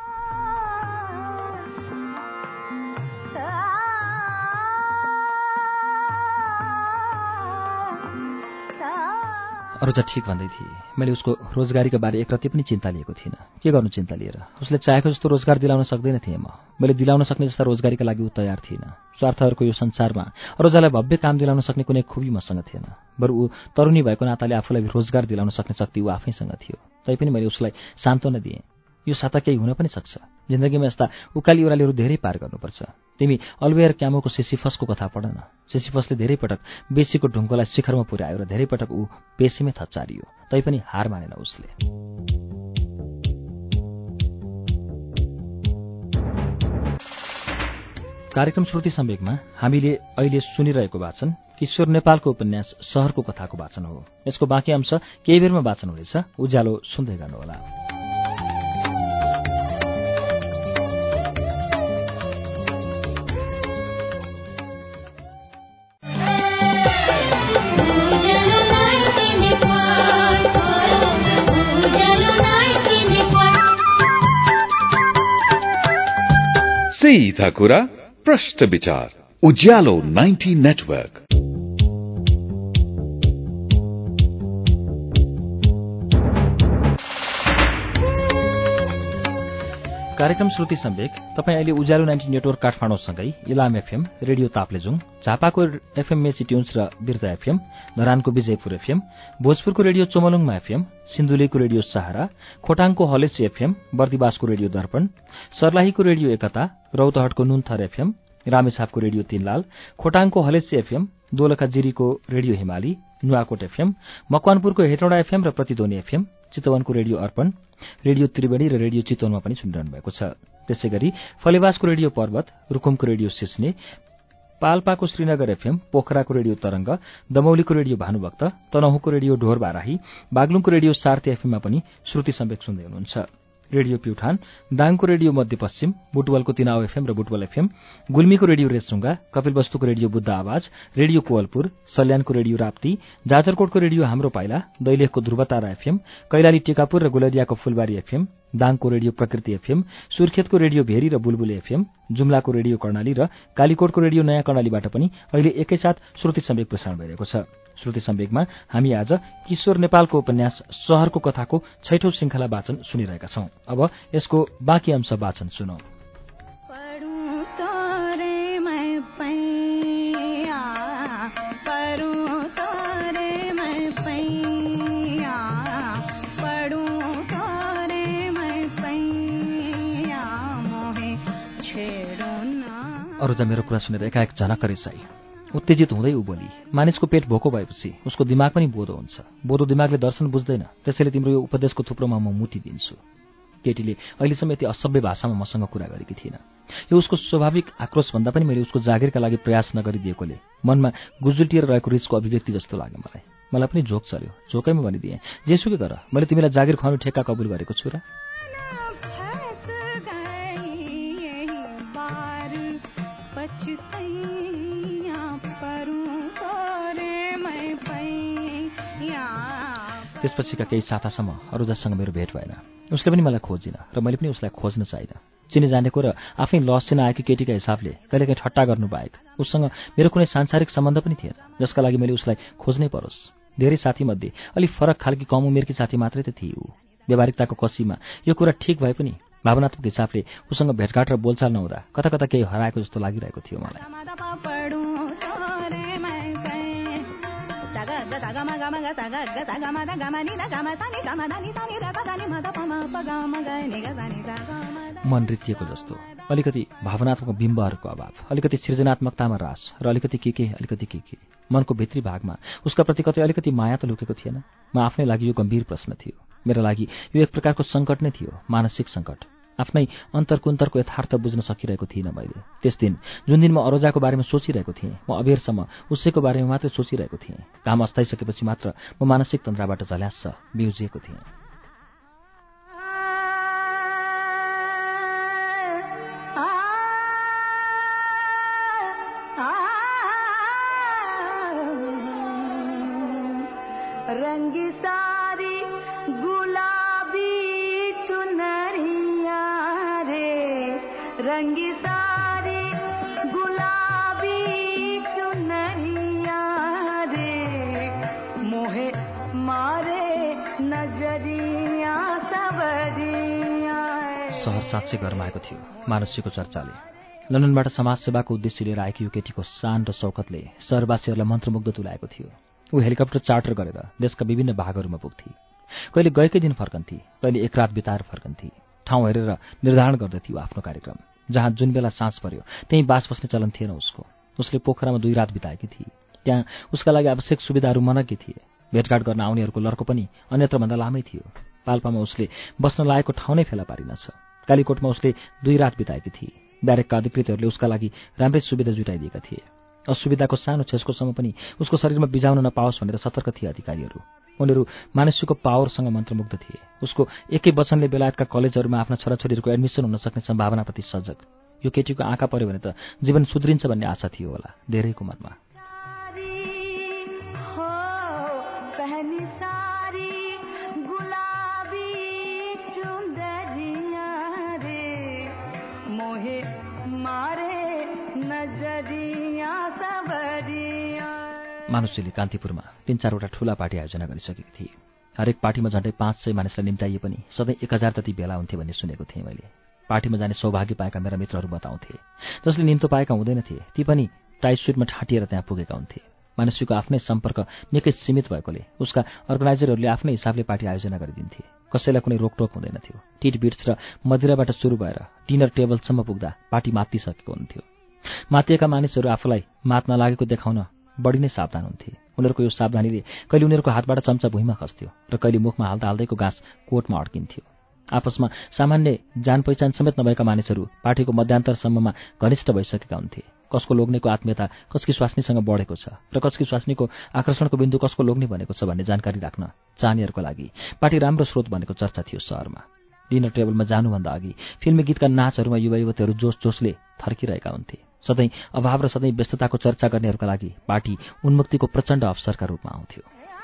अरोजा ठिक भन्दै थिए। मैले उसको रोजगारीका बारे एकरत्ती पनि चिन्ता लिएको थिइनँ। के गर्नु चिन्ता लिएर? उसले चाहेको जस्तो रोजगार दिलाउन सक्दैन थिएँ म। मैले दिलाउन सक्ने जस्ता रोजगारीका लागि ऊ तयार थिइनँ। स्वार्थहरूको यो संसारमा अरोजालाई भव्य काम दिलाउन सक्ने कुनै खुबी मसँग थिएन। बरु ऊ तरुणी भएको नाताले आफूलाई रोजगार दिलाउन सक्ने शक्ति ऊ आफैसँग थियो। तैपनि मैले उसलाई सान्त्वना दिएँ, यो साता केही हुन पनि सक्छ। जिन्दगीमा यस्ता उकाली ओह्रालीहरू धेरै पार गर्नुपर्छ। तिमी अल्बेयर क्यामुको सिसिफसको कथा पढ न। सिसिफसले धेरै पटक बेसीको ढुङ्गोलाई शिखरमा पुर्यायो र धेरै पटक ऊ बेसीमै थच्चारियो, तैपनि हार मानेन उसले। कार्यक्रम श्रुति सम्वेकमा हामीले अहिले सुनिरहेको वाचन किशोर नेपालको उपन्यास शहरको कथाको वाचन हो। यसको बाँकी अंश केही बेरमा वाचन हुनेछ। उज्यालो सुन्दै गर्नुहोला। सीधा कुरा प्रश्न विचार उज्यालो 90 नेटवर्क। कार्यक्रम श्रुति सम्वेक तपाईँ अहिले उज्यालो 90 नेटवर्क काठमाडौँसँगै इलाम एफएम, रेडियो ताप्लेजुङ, झापाको एफएम मेची ट्युन्स र बिर्ता एफएम, धरानको विजयपुर एफएम, भोजपुरको रेडियो चोमलुङमा एफएम, सिन्धुलीको रेडियो सहारा, खोटाङको हलेसी एफएम, बर्दिवासको रेडियो दर्पण, सर्लाहीको रेडियो एकता, रौतहटको नुनथर एफएम, रामेछापको रेडियो तीनलाल, खोटाङको हलेसी एफएम, दोलखा जिरीको रेडियो हिमाली, नुवाकोट एफएम, मकवानपुरको हेटौडा एफएम र प्रतिध्वनि एफएम, चितवनको रेडियो अर्पण, रेडियो त्रिवेणी र रेडियो चितवनमा पनि सुनिरहनु भएको छ। त्यसै गरी फलेवासको रेडियो पर्वत, रुकुमको रेडियो सिस्ने, पाल्पाको श्रीनगर एफएम, पोखराको रेडियो तरंग, दमौलीको रेडियो भानुभक्त, तनहुँको रेडियो ढोर बाराही, बागलुङको रेडियो सार्थे एफएममा पनि श्रुति सम्वेक सुन्दै हुनुहुन्छ। रेडियो प्युठान, दाङको रेडियो मध्यपश्चिम, बुटवलको तिनाव एफएम र बुटवल एफएम, गुल्मीको रेडियो रेसुङ्गा, कपिलवस्तुको रेडियो बुद्ध आवाज, रेडियो कोवलपुर, सल्यानको रेडियो राप्ती, जाजरकोटको रेडियो हाम्रो पाइला, दैलेखको ध्रुवतारा एफएम, कैलाली टिकापुर र गुलरियाको फुलबारी एफएम, दाङको रेडियो प्रकृति एफएम, सुर्खेतको रेडियो भेरी र बुलबुले एफएम, जुम्लाको रेडियो कर्णाली र कालीकोटको रेडियो नयाँ कर्णालीबाट पनि अहिले एकैसाथ श्रुति सम्वेक प्रसारण भइरहेको छ। श्रुति सम्वेकमा हामी आज किशोर नेपालको उपन्यास शहरको कथाको 6औं श्रृंखला वाचन सुनिरहेका छौं। अब यसको बाँकी अंश वाचन सुनौ। अरूजा मेरो कुरा सुनेर एकाएक झनक्क रिसाई। उत्तेजित हुँदै उ बोली, मानिसको पेट भोको भएपछि उसको दिमाग पनि बोधो हुन्छ। बोधो दिमागले दर्शन बुझ्दैन, त्यसैले तिम्रो यो उपदेशको थुप्रोमा म मुटी दिन्छु। केटीले अहिलेसम्म यति असभ्य भाषामा मसँग कुरा गरेकी थिएन। यो उसको स्वाभाविक आक्रोश भन्दा पनि मैले उसको जागिरका लागि प्रयास नगरिदिएकोले मनमा गुजुल्टिएर रहेको रिसको अभिव्यक्ति जस्तो लाग्यो। मलाई पनि झोक चल्यो। झोकैमा भनिदिएँ, जेसुकै गर, मैले तिमीलाई जागिर खुवाउनु ठेक्का कबुल गरेको छु र। त्यसपछिका केही सातासम्म अरूजासँग मेरो भेट भएन। उसले पनि मलाई खोजिन र मैले पनि उसलाई खोज्न चाहिन। चिने जानेको र आफै लसिन आएकी केटीका हिसाबले कहिलेकाहीँ ठट्टा गर्नु बाहेक उसँग मेरो कुनै सांसारिक सम्बन्ध पनि थिएन, जसका लागि मैले उसलाई खोज्नै परोस्। धेरै साथीमध्ये अलिक फरक खालकी कम उमेरकी साथी मात्रै त थिए। व्यावहारिकताको कसीमा यो कुरा ठिक भए पनि भावनात्मक हिसाबले उसँग भेटघाट र बोलचाल नहुँदा कता कता केही हराएको जस्तो लागिरहेको थियो मलाई। मन रित्तिएको जस्तो, अलिकति भावनात्मक बिम्बहरूको अभाव, अलिकति सृजनात्मकतामा ह्रास र अलिकति के। मनको भित्री भागमा उसका प्रति कतै अलिकति माया त लुकेको थिएन। म आफ्नै लागि यो गम्भीर प्रश्न थियो। मेरा लागि यो एक प्रकारको सङ्कट नै थियो, मानसिक सङ्कट। आफ्नै अन्तरकुन्तरको यथार्थ बुझ्न सकिरहेको थिइनँ मैले। त्यस दिन जुन दिन म अरोजाको बारेमा सोचिरहेको थिएँ, म अबेरसम्म उसैको बारेमा मात्रै सोचिरहेको थिएँ। काम अस्ताइसकेपछि मात्र म मानसिक तन्त्राबाट झल्यास्स बिउजिएको थिएँ। सहर साँच्चै घरमाएको थियो मानसीको चर्चाले। लन्डनबाट समाजसेवाको उद्देश्य लिएर आएकी यो केटीको शान र शौकतले सहरवासीहरूलाई मन्त्रमुग्ध तुल्याएको थियो। ऊ हेलिकप्टर चार्टर गरेर देशका विभिन्न भागहरूमा पुग्थे। कहिले गएकै दिन फर्कन्थे, कहिले एक रात बिताएर फर्कन्थे। ठाउँ हेरेर निर्धारण गर्दथे आफ्नो कार्यक्रम। जहाँ जुन बेला साँझ पर्यो त्यहीँ बास बस्ने चलन थिएन उसको। उसले पोखरामा 2 रात बिताएकी थिए। त्यहाँ उसका लागि आवश्यक सुविधाहरू मनग्गे थिए। भेटघाट गर्न आउनेहरूको लर्को पनि अन्यत्रभन्दा लामै थियो। पाल्पामा उसले बस्न लागेको ठाउँ नै फेला पारिनछ। कालीकोटमा उसले 2 रात बिताएकी थिए। ब्यारेकका अधिकृतहरूले उसका लागि राम्रै सुविधा जुटाइदिएका थिए। असुविधाको सानो छेस्कोसम्म पनि उसको शरीरमा बिजाउन नपाओस् भनेर सतर्क थिए अधिकारीहरू। उनीहरू मानसिकको पावरसँग मन्त्रमुग्ध थिए। उसको एकै वचनले बेलायतका कलेजहरूमा आफ्ना छोराछोरीहरूको एडमिसन हुन सक्ने सम्भावनाप्रति सजग। यो केटीको आँखा पर्यो भने त जीवन सुध्रिन्छ भन्ने आशा थियो होला धेरैको मनमा। मानुषीले कान्तिपुरमा 3-4वटा ठूला पार्टी आयोजना गरिसकेकी थिए। हरेक पार्टीमा झण्डै 500 मानिसलाई निम्ताइए पनि सधैँ 1000 जति भेला हुन्थे भन्ने सुनेको थिएँ मैले। पार्टीमा जाने सौभाग्य पाएका मेरा मित्रहरू बताउँथे। जसले निम्तो पाएका हुँदैनथे ती पनि टाई सुटमा ठाटिएर त्यहाँ पुगेका हुन्थे। मानुषीको आफ्नै सम्पर्क निकै सीमित भएकोले उसका अर्गनाइजरहरूले आफ्नै हिसाबले पार्टी आयोजना गरिदिन्थे। कसैलाई कुनै रोकटोक हुँदैनथ्यो। टिटबिट्स र मदिराबाट सुरु भएर डिनर टेबलसम्म पुग्दा पार्टी मात्तिसकेको हुन्थ्यो। मातिएका मानिसहरू आफूलाई मात नलागेको देखाउन बढी नै सावधान हुन्थे। उनीहरूको यो सावधानीले कहिले उनीहरूको हातबाट चम्चा भुइँमा खस्थ्यो र कहिले मुखमा हाल्दा हाल्दैको घाँस कोटमा अड्किन्थ्यो। आपसमा सामान्य जान पहिचान समेत नभएका मानिसहरू पार्टीको मध्यान्तरसम्ममा घनिष्ठ भइसकेका हुन्थे। कसको लोग्नेको आत्मीयता कसकी स्वास्नीसँग बढेको छ र कसकी स्वास्नीको आकर्षणको बिन्दु कसको लोग्ने बनेको छ भन्ने जानकारी राख्न चाहनेहरूको लागि पार्टी राम्रो स्रोत बनेको चर्चा थियो शहरमा। डिनर टेबलमा जानुभन्दा अघि फिल्मी गीतका नाचहरूमा युवा युवतीहरू जोस जोसले थर्किरहेका हुन्थे। सधैँ अभाव र सधैँ व्यस्तताको चर्चा गर्नेहरूका लागि पार्टी उन्मुक्तिको प्रचण्ड अवसरका रूपमा आउँथ्यो।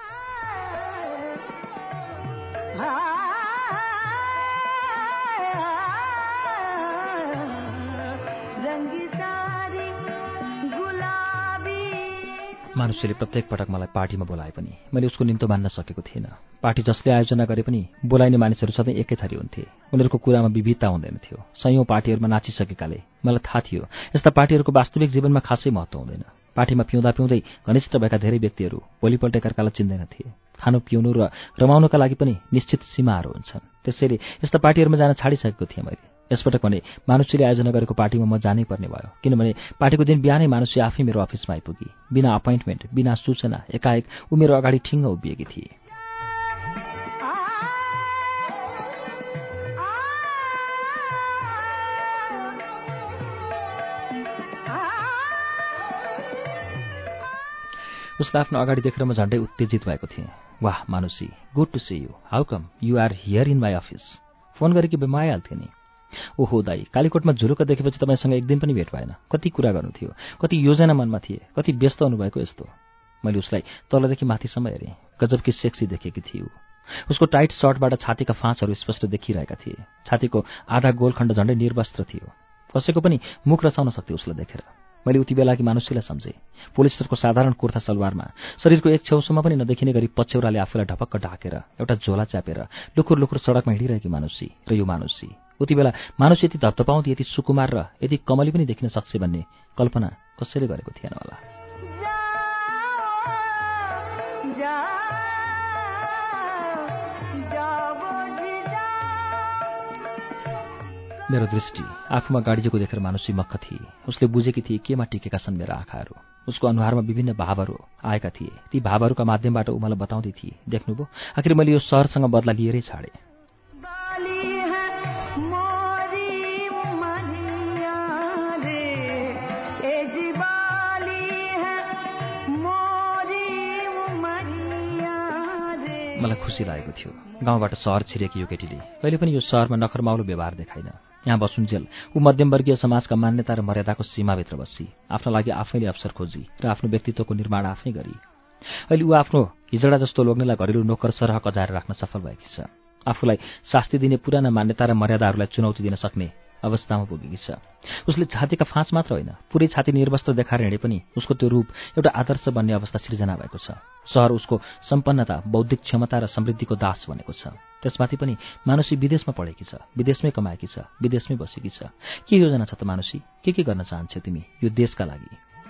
मानुषीले प्रत्येक पटक मलाई पार्टीमा बोलाए पनि मैले उसको निम्तो मान्न सकेको थिएन। पार्टी जसले आयोजना गरे पनि बोलाइने मानिसहरू सधैँ एकै थरी हुन्थे। उनीहरूको कुरामा विविधता हुँदैन थियो। सयौं पार्टीहरूमा नाचिसकेकाले मलाई थाहा थियो यस्ता पार्टीहरूको वास्तविक जीवनमा खासै महत्त्व हुँदैन। पार्टीमा पिउँदा पिउँदै घनिष्ठ भएका धेरै व्यक्तिहरू भोलिपल्ट एकअर्कालाई चिन्दैनथे। खानु पिउनु र रमाउनुका लागि पनि निश्चित सीमाहरू हुन्छन्। त्यसैले यस्ता पार्टीहरूमा जान छाडिसकेको थिएँ मैले। यसपटक भने मानुषीले आयोजना गरेको पार्टीमा म जानै पर्ने भयो। किनभने पार्टीको दिन बिहानै मानुषी आफै मेरो अफिसमा आइपुगी। बिना अपोइन्टमेन्ट, बिना सूचना एकाएक ऊ मेरो अगाडि ठिङ्ग उभिएकी थिए। उसलाई आफ्नो अगाडि देखेर म झन्डै उत्तेजित भएको थिएँ। वाह Manushi, good to see you. How come you are here in my office? Phone गरेकी भए म आइहाल्थेँ नि। ओहो दाई, कालीकोटमा झुरुक्क देखेपछि तपाईँसँग एक दिन पनि भेट भएन। कति कुरा गर्नु थियो, कति योजना मनमा थिए, कति व्यस्त हुनुभएको यस्तो। मैले उसलाई तलदेखि माथिसम्म हेरेँ। गजबकी सेक्सी देखेकी थिए। उसको टाइट सर्टबाट छातीका फाँचहरू स्पष्ट देखिरहेका थिए। छातीको आधा गोलखण्ड झन्डै निर्वस्त्र थियो। कसैको पनि मुख रचाउन सक्थ्यो उसलाई देखेर। मैले उति बेलाकी मानुषीलाई सम्झेँ। पोलिस्टरको साधारण कुर्ता सलवारमा शरीरको एक छेउसम्म पनि नदेखिने गरी पछ्यौराले आफूलाई ढपक्क ढाकेर एउटा झोला च्यापेर लुखुर लुखुर सडकमा हिँडिरहेकी मानुषी र यो मानुषी। उति बेला मानुषी यति धप्धपाउँदी, यति सुकुमार र यति कमली पनि देखिन सक्छ भन्ने कल्पना कसैले गरेको थिएन होला। मेरो दृष्टि आफूमा गाडीजको देखेर मानुषी मक्ख थिए। उसले बुझेकी थिए केमा टिकेका छन् मेरा आँखाहरू। उसको अनुहारमा विभिन्न भावहरू आएका थिए। ती भावहरूका माध्यमबाट ऊ मलाई बताउँदै थिए, देख्नुभयो आखिर मैले यो सहरसँग बदला लिएरै छाडेँ। मलाई खुसी लागेको थियो। गाउँबाट सहर छिरेकी यो केटीले कहिले पनि यो सहरमा नखरमाउलो व्यवहार देखाइन। यहाँ बसुन्जेल ऊ मध्यमवर्गीय समाजका मान्यता र मर्यादाको सीमाभित्र बसी आफ्नो लागि आफैले अवसर खोजी र आफ्नो व्यक्तित्वको निर्माण आफै गरी। अहिले ऊ आफ्नो हिजडा जस्तो लोग्नेलाई घरेलु नोकर सरह कजाएर राख्न सफल भएकी छ। आफूलाई शास्ति दिने पुराना मान्यता र मर्यादाहरूलाई चुनौती दिन सक्ने अवस्थामा पुगेकी छ। उसले छातीका फाँच मात्र होइन, पुरै छाती निर्वस्त्र देखाएर हिँडे पनि उसको त्यो रूप एउटा आदर्श बन्ने अवस्था सृजना भएको छ। सहर उसको सम्पन्नता, बौद्धिक क्षमता र समृद्धिको दास बनेको छ। त्यसमाथि पनि मानुषी विदेशमा पढेकी छ, विदेशमै कमाएकी छ, विदेशमै बसेकी छ। के योजना छ त मानुषी? के गर्न चाहन्छौ तिमी यो देशका लागि?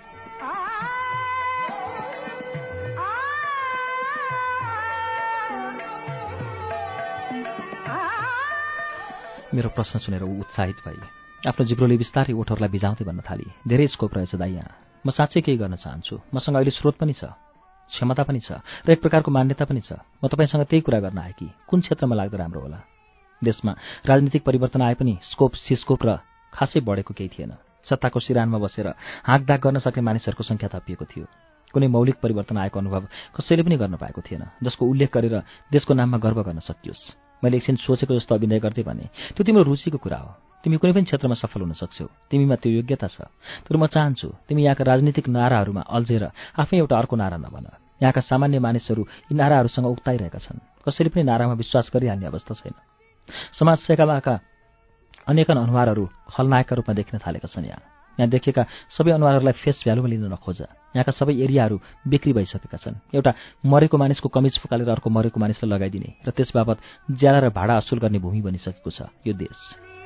मेरो प्रश्न सुनेर ऊ उत्साहित भई आफ्नो जिब्रोले बिस्तारै ओठहरूलाई बिजाउँदै भन्न थाली, धेरै स्कोप रहेछ दाइ यहाँ। म साँच्चै केही गर्न चाहन्छु। मसँग अहिले स्रोत पनि छ, क्षमता पनि छ र एक प्रकारको मान्यता पनि छ। म तपाईँसँग त्यही कुरा गर्न आएँ कि कुन क्षेत्रमा लाग्दा राम्रो होला? देशमा राजनीतिक परिवर्तन आए पनि स्कोप सिस्कोप र खासै बढेको केही थिएन। सत्ताको सिरानमा बसेर हाँकदाक गर्न सक्ने मानिसहरूको सङ्ख्या थपिएको थियो। कुनै मौलिक परिवर्तन आएको अनुभव कसैले पनि गर्न पाएको थिएन जसको उल्लेख गरेर देशको नाममा गर्व गर्न सकियोस्। मैले एकछिन सोचेको जस्तो अभिनय गर्दै भने, त्यो तिम्रो रुचिको कुरा हो। तिमी कुनै पनि क्षेत्रमा सफल हुन सक्छौ। तिमीमा त्यो योग्यता छ। तर म चाहन्छु तिमी यहाँका राजनीतिक नाराहरूमा अल्झेर आफै एउटा अर्को नारा नबन। यहाँका सामान्य मानिसहरू यी नाराहरूसँग उक्ताइरहेका छन्। कसैले पनि नारामा विश्वास गरिहाल्ने अवस्था छैन। समाज सेवाका अनेकन अनुहारहरू खलनायकका रूपमा देखिन थालेका छन् यहाँ। यहाँ देखिएका सबै अनुहारहरूलाई फेस भ्यालुमा लिन नखोज। यहाँका सबै एरियाहरू बिक्री भइसकेका छन्। एउटा मरेको मानिसको कमिज फुकालेर अर्को मरेको मानिसलाई लगाइदिने र त्यसबाबत ज्याला र भाडा असुल गर्ने भूमि बनिसकेको छ यो देश।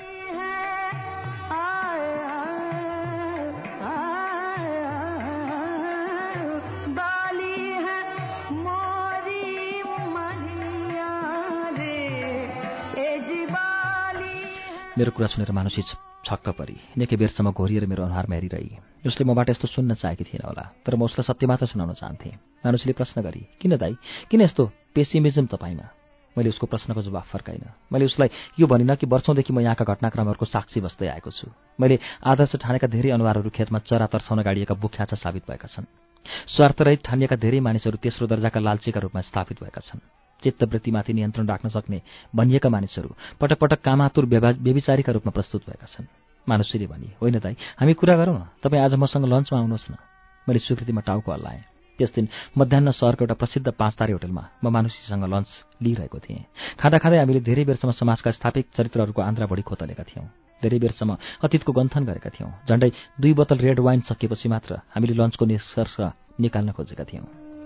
मेरो कुरा सुनेर मानुषी छक्क परी निकै बेरसम्म घोरिएर मेरो अनुहारमा हेरिरही। उसले मबाट यस्तो सुन्न चाहेकी थिएन होला, तर म उसलाई सत्य मात्र सुनाउन चाहन्थेँ। मानुषीले प्रश्न गरी, किन दाइ, किन यस्तो पेसिमिजम तपाईँमा? मैले उसको प्रश्नको जवाफ फर्काइन। मैले उसलाई यो भनिन कि वर्षौँदेखि म यहाँका घटनाक्रमहरूको साक्षी बस्दै आएको छु। मैले आदर्श ठानेका धेरै अनुहारहरू खेतमा चरा तर्साउन गाडिएका बुख्याचा साबित भएका छन्। स्वार्थरहित ठानिएका धेरै मानिसहरू तेस्रो दर्जाका लालचीका रूपमा स्थापित भएका छन्। चित्तवृत्तिमाथि नियन्त्रण राख्न सक्ने भनिएका मानिसहरू पटक पटक कामातुर व्यभिचारीका रूपमा प्रस्तुत भएका छन्। मानुषीले भनी, होइन दाइ, हामी कुरा गरौँ न, तपाईँ आज मसँग लन्चमा आउनुहोस् न। मैले स्वीकृतिमा टाउको हल्लाएँ। त्यस दिन मध्याह्न सहरको एउटा प्रसिद्ध 5 तारे होटलमा म मानुषीसँग लन्च लिइरहेको थिएँ। खाँदा खाँदै हामीले धेरै बेरसम्म समाजका स्थापित चरित्रहरूको आन्द्रा बढी खोतलेका थियौँ। धेरै बेरसम्म अतीतको गन्थन गरेका थियौँ। झन्डै 2 बोतल रेड वाइन सकिएपछि मात्र हामीले लन्चको निष्कर्ष निकाल्न खोजेका थियौँ।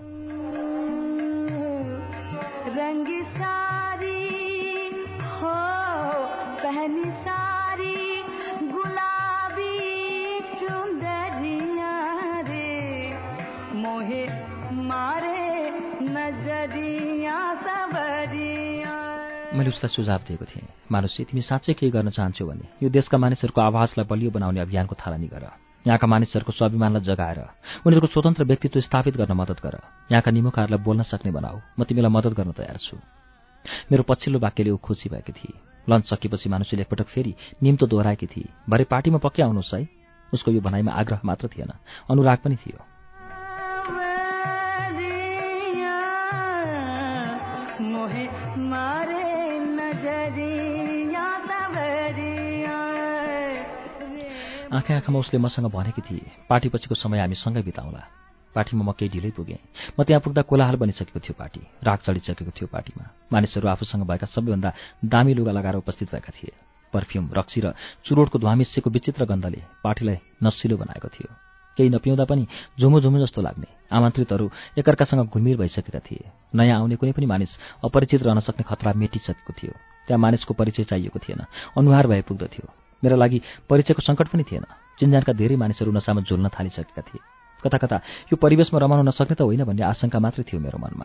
मैले उसलाई सुझाव दिएको थिएँ, मानुषी, तिमी साँच्चै केही गर्न चाहन्छौ भने यो देशका मानिसहरूको आवाजलाई बलियो बनाउने अभियानको थालनी गर। यहाँका मानिसहरूको स्वाभिमानलाई जगाएर उनीहरूको स्वतन्त्र व्यक्तित्व स्थापित गर्न मद्दत गर। यहाँका निमुखाहरूलाई बोल्न सक्ने बनाऊ। म तिमीलाई मद्दत गर्न तयार छु। मेरो पछिल्लो वाक्यले ऊ खुसी भएकी थिए। लन्च सकिएपछि मानुषीले एकपटक फेरि निम्तो दोहोऱ्याएकी थिए, भरे पार्टीमा पक्कै आउनुहोस् है। उसको यो भनाइमा आग्रह मात्र थिएन, अनुराग पनि थियो। आँखा आँखामा उसले मसँग भनेकी थिए, पार्टीपछिको समय हामी सँगै बिताउँला। पार्टीमा म केही ढिलै पुगेँ। म त्यहाँ पुग्दा कोलाहल बनिसकेको थियो पार्टी। राग चढिसकेको थियो पार्टीमा। मानिसहरू आफूसँग भएका सबैभन्दा दामी लुगा लगाएर उपस्थित भएका थिए। पर्फ्युम, रक्सी र चुरोटको धुवामिसिएको विचित्र गन्धले पार्टीलाई नसिलो बनाएको थियो। केही नपिउँदा पनि झुमुझुमु जस्तो लाग्ने। आमन्त्रितहरू एकअर्कासँग घुलमिल भइसकेका थिए। नयाँ आउने कुनै पनि मानिस अपरिचित रहन सक्ने खतरा मेटिसकेको थियो। त्यहाँ मानिसको परिचय चाहिएको थिएन, अनुहार भए पुग्दथ्यो। मेरा लागि परिचयको सङ्कट पनि थिएन। चिनजानका धेरै मानिसहरू नसामा झुल्न थालिसकेका थिए। कता कता यो परिवेशमा रमाउन नसक्ने त होइन भन्ने आशंका मात्रै थियो मेरो मनमा।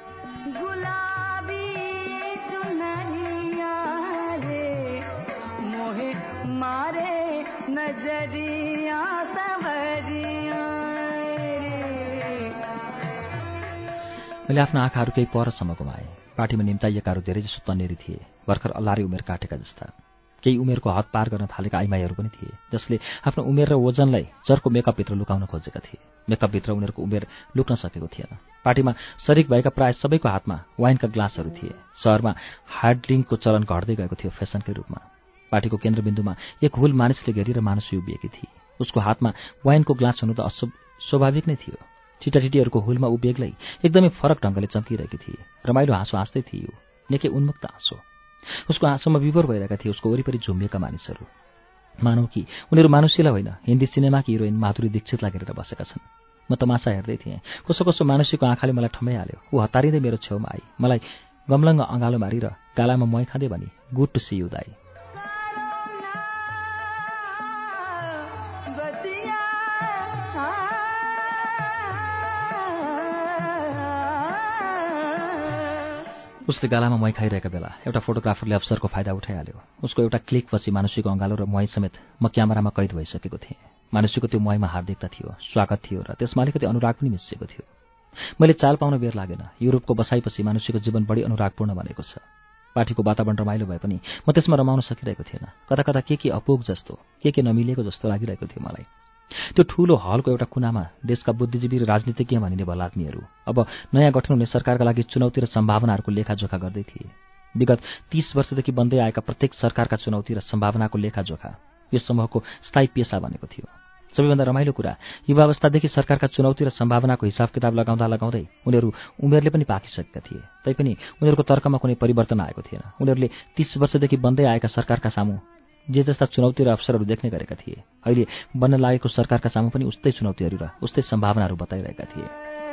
मैले आफ्ना आँखाहरू केही परसम्म घुमाएँ। पार्टीमा निम्ताइएकाहरू धेरैजसो तन्नेरी थिए, भर्खर अल्लारे उमेर काटेका जस्ता। केही उमेरको हद पार गर्न थालेका आइमाईहरू पनि थिए, जसले आफ्नो उमेर र वजनलाई चर्को मेकअपभित्र लुकाउन खोजेका थिए। मेकअपभित्र उनीहरूको उमेर लुक्न सकेको थिएन। पार्टीमा शरीक भएका प्राय सबैको हातमा वाइनका ग्लासहरू थिए। शहरमा हार्ड ड्रिङ्कको चलन घट्दै गएको थियो फेसनकै रूपमा। पार्टीको केन्द्रबिन्दुमा एक हुल मानिसले घेरेर मानुषी उभिएकी थिए। उसको हातमा वाइनको ग्लास हुनु त स्वाभाविक नै थियो। छिटाछिटीहरूको हुलमा ऊ बेग्लै, एकदमै फरक ढङ्गले चम्किरहेकी थिए। रमाइलो हाँसो हाँस्दै थियो, निकै उन्मुक्त हाँसो। उसको हाँसोमा विभोर भइरहेका थिए उसको वरिपरि झुम्बिएका मानिसहरू। मानौ कि उनीहरू मानुषीलाई होइन, हिन्दी सिनेमाकी हिरोइन माधुरी दीक्षितलाई घेरेर बसेका छन्। म तमासा हेर्दै थिएँ। कसो कसो मानुषीको आँखाले मलाई ठम्याइहाल्यो। ऊ हतारिँदै मेरो छेउमा आई, मलाई गमलङ्ग अँगालो मारी र गालामा मही खाँदै भनी, गुड टु सी यु दाइ। उसले गालामा मही खाइरहेका बेला एउटा फोटोग्राफरले अवसरको फाइदा उठाइहाल्यो। उसको एउटा क्लिकपछि मानुषीको अँगालो र मही समेत म क्यामेरामा कैद भइसकेको थिएँ। मानुषीको त्यो महीमा हार्दिकता थियो, स्वागत थियो र त्यसमा अलिकति अनुराग पनि मिसिएको थियो। मैले चाल पाउन बेर लागेन। युरोपको बसाइपछि मानुषीको जीवन बढी अनुरागपूर्ण बनेको छ। पार्टीको वातावरण रमाइलो भए पनि म त्यसमा रमाउन सकिरहेको थिएन। कता कता के अपुग जस्तो, के नमिलेको जस्तो लागिरहेको थियो मलाई। त्यो ठूलो हलको एउटा कुनामा देशका बुद्धिजीवी र राजनीतिज्ञ भनिने भलाद्मीहरू अब नयाँ गठन हुने सरकारका लागि चुनौती र सम्भावनाहरूको लेखाजोखा गर्दै थिए। विगत 30 वर्षदेखि बन्दै आएका प्रत्येक सरकारका चुनौती र सम्भावनाको लेखाजोखा यो समूहको स्थायी पेशा बनेको थियो। सबैभन्दा रमाइलो कुरा, युवावस्थादेखि सरकारका चुनौती र सम्भावनाको हिसाब किताब लगाउँदा लगाउँदै उनीहरू उमेरले पनि पाकिसकेका थिए। तैपनि उनीहरूको तर्कमा कुनै परिवर्तन आएको थिएन। उनीहरूले 30 वर्षदेखि बन्दै आएका सरकारका सामु जे जस्ता चुनौती र अवसरहरू देख्ने गरेका थिए, अहिले बन्न लागेको सरकारका सामु पनि उस्तै चुनौतीहरू र उस्तै सम्भावनाहरू बताइरहेका थिए।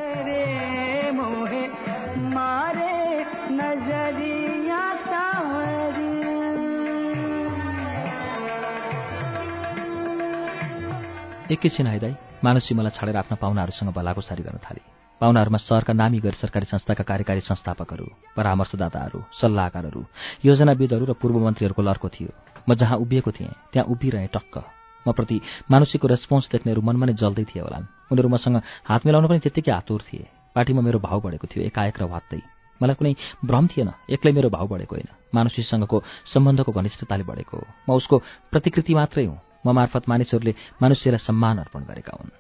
एकैछिन आइदाई मानसी मलाई छाडेर आफ्ना पाहुनाहरूसँग भलाकुसारी गर्न थाले। पाहुनाहरूमा शहरका नामी गैर सरकारी संस्थाका कार्यकारी संस्थापकहरू, परामर्शदाताहरू, सल्लाहकारहरू, योजनाविदहरू र पूर्व मन्त्रीहरूको लर्को थियो। म जहाँ उभिएको थिएँ त्यहाँ उभिरहेँ टक्क। म प्रति मानुषीको रेस्पोन्स देख्नेहरू मनमा नै जल्दै थिए होलान्। उनीहरू मसँग हात मिलाउन पनि त्यत्तिकै आतुर थिए। पार्टीमा मेरो भाव बढेको थियो, एकाएक र वात्तै। मलाई कुनै भ्रम थिएन, एक्लै मेरो भाव बढेको होइन, मानुषीसँगको सम्बन्धको घनिष्ठताले बढेको हो। म उसको प्रतिकृति मात्रै हुँ। म मार्फत मानिसहरूले मानुष्यलाई सम्मान अर्पण गरेका हुन्।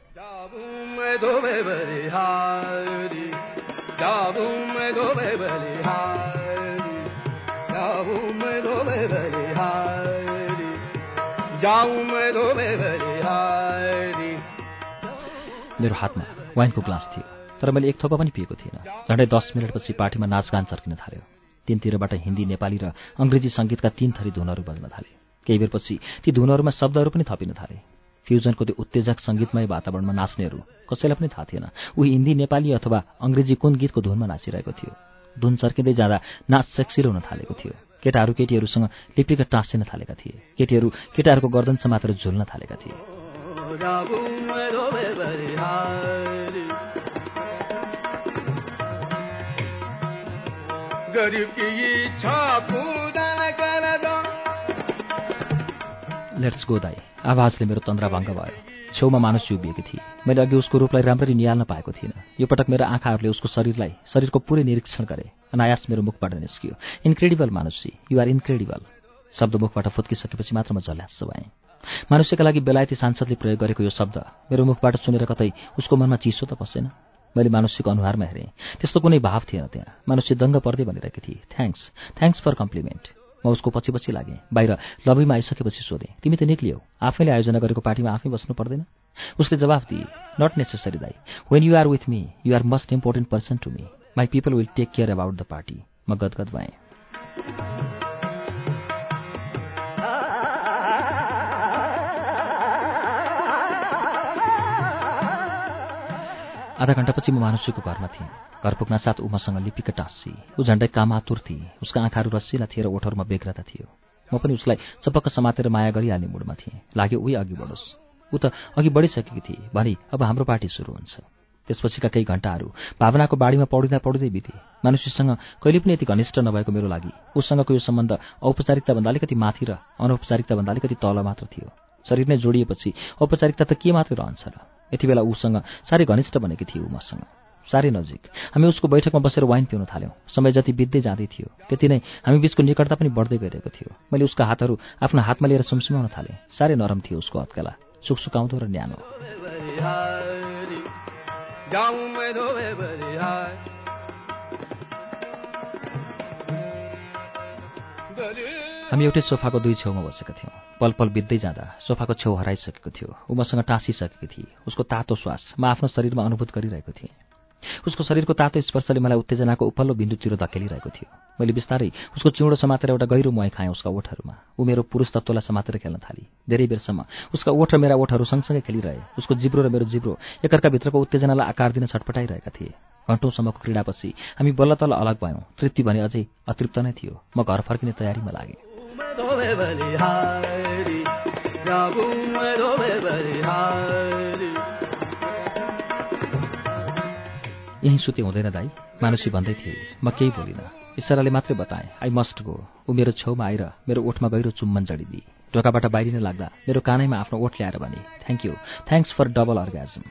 मेरो हातमा वाइनको ग्लास थियो, तर मैले एक थोपा पनि पिएको थिइनँ। झन्डै 10 मिनटपछि पार्टीमा नाचगान चर्किन थाल्यो। तीनतिरबाट हिन्दी, नेपाली र अङ्ग्रेजी सङ्गीतका 3 थरी धुनहरू बज्न थाले। केही बेरपछि ती धुनहरूमा शब्दहरू पनि थपिन थाले। फ्युजनको त्यो उत्तेजक सङ्गीतमय वातावरणमा नाच्नेहरू कसैलाई पनि थाहा थिएन ऊ हिन्दी, नेपाली अथवा अङ्ग्रेजी कुन गीतको धुनमा नाचिरहेको थियो। धुन चर्किँदै जाँदा नाच सेक्सिलो हुन थालेको थियो। केटाहरू केटीहरूसँग लिप्पिका टाँसिन थालेका थिए। केटीहरू केटाहरूको गर्दन समातेर झुल्न थालेका थिए। लेट्स गो दाई, आवाजले मेरो तन्द्राभङ्ग भयो। छेउमा मानुसी उभिएकी थिए। मैले अघि उसको रूपलाई राम्ररी निहाल्न पाएको थिइनँ। यो पटक मेरो आँखाहरूले उसको शरीरको पुरै निरीक्षण गरे। अनायास मेरो मुखबाट निस्कियो, incredible Manushi, you are incredible. शब्द मुखबाट फुत्किसकेपछि मात्र म झल्यास्स भएँ। मानुष्यका लागि बेलायती सांसदले प्रयोग गरेको यो शब्द मेरो मुखबाट सुनेर कतै उसको मनमा चिसो त पसेन। मैले मानुष्यको अनुहारमा हेरेँ, त्यस्तो कुनै भाव थिएन त्यहाँ। मानुष्य दङ्ग पर्दै भनिरहेकी थिए, थ्याङ्क्स फर कम्प्लिमेन्ट। म उसको पछि लागेँ। बाहिर लबीमा आइसकेपछि सोधेँ, तिमी त निक्लियौ, आफैले आयोजना गरेको पार्टीमा आफै बस्नु पर्दैन? उसले जवाफ दिए, नट नेसेसरी दाई, when you are with me you are most important person to me, my people will take care about the party. म गदगद भएँ। आधा घण्टापछि म मानुषीको घरमा थिएँ। घर पुग्न साथ ऊ मसँग लिपिका टाँसी। ऊ झन्डै कामातुर थिए। उसका आँखाहरू रसिला थिए र ओठहरूमा बेग्रता थियो। म पनि उसलाई चपक्क समातेर माया गरिहाल्ने मुडमा थिएँ। लाग्यो उही अघि बढोस्। ऊ त अघि बढिसकेकी थिए। भनी अब हाम्रो पार्टी सुरु हुन्छ। त्यसपछिका केही घण्टाहरू भावनाको बाढीमा पौडिँदै बिते। मानुषीसँग कहिले पनि यति घनिष्ठ नभएको मेरो लागि उसँगको यो सम्बन्ध औपचारिकताभन्दा अलिकति माथि र अनौपचारिकताभन्दा अलिकति तल मात्र थियो। शरीर नै जोडिएपछि औपचारिकता त के मात्रै रहन्छ र? यति बेला ऊसँग साह्रै घनिष्ठ बनेकी थिए। ऊ मसँग साह्रै नजिक। हामी उसको बैठकमा बसेर वाइन पिउन थाल्यौँ। समय जति बित्दै जाँदै थियो त्यति नै हामी बीचको निकटता पनि बढ्दै गइरहेको थियो। मैले उसका हातहरू आफ्नो हातमा लिएर सुमसुमाउन थालेँ। साह्रै नरम थियो उसको हत्केला, सुकसुकाउँदो र न्यानो। हामी एउटै सोफाको दुई छेउमा बसेका थियौँ। पल बित्दै जाँदा सोफाको छेउ हराइसकेको थियो। ऊ मसँग टाँसिसकेकी थिए। उसको तातो श्वास म आफ्नो शरीरमा अनुभूत गरिरहेको थिएँ। उसको शरीरको तातो स्पर्शले मलाई उत्तेजनाको उपल्लो बिन्दुतिर धकेलिरहेको थियो। मैले बिस्तारै उसको चिउँडो समातेर एउटा गहिरो मुहाई खाएँ उसका ओठहरूमा। ऊ मेरो पुरुष तत्त्वलाई समातेर खेल्न थाली। धेरै बेरसम्म उसका ओठ र मेरा ओठहरू सँगसँगै खेलिरहे। उसको जिब्रो र मेरो जिब्रो एकअर्काभित्रको उत्तेजनालाई आकार दिन छटपटाइरहेका थिए। घण्टौँसम्मको क्रीडापछि हामी बल्ल तल्ल अलग भयौँ। तृप्ति भने अझै अतृप्त नै थियो। म घर फर्किने तयारीमा लागेँ। यहीँ सुते हुँदैन दाई, मानुसी भन्दै थिए। म केही बोलिनँ। इसाराले मात्रै बताएँ, आई मस्ट गो। ऊ मेरो छेउमा आएर मेरो ओठमा गहिरो चुम्बन जडिदिए। ढोकाबाट बाहिरिन लाग्दा मेरो कानैमा आफ्नो ओठ ल्याएर भने, thanks for double orgasm.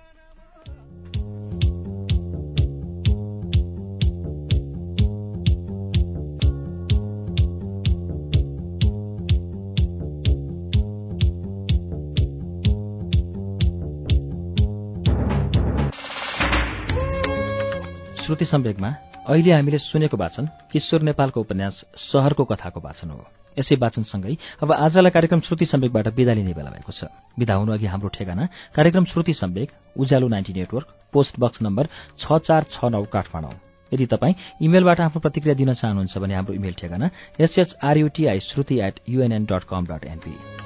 Shruti सम्वेकमा अहिले हामीले सुनेको वाचन किशोर नेपालको उपन्यास सहरको कथाको वाचन हो। यसै वाचनसँगै अब आजलाई कार्यक्रम श्रुति सम्वेकबाट बिदा लिने बेला भएको छ। बिदा हुनु अघि हाम्रो ठेगाना कार्यक्रम Shruti Sambeg, Ujyaalo 90 network, post box number 6469 Kathmandu. यदि तपाईँ इमेलबाट आफ्नो प्रतिक्रिया दिन चाहनुहुन्छ भने हाम्रो इमेल ठेगाना shruti@unn.com.np।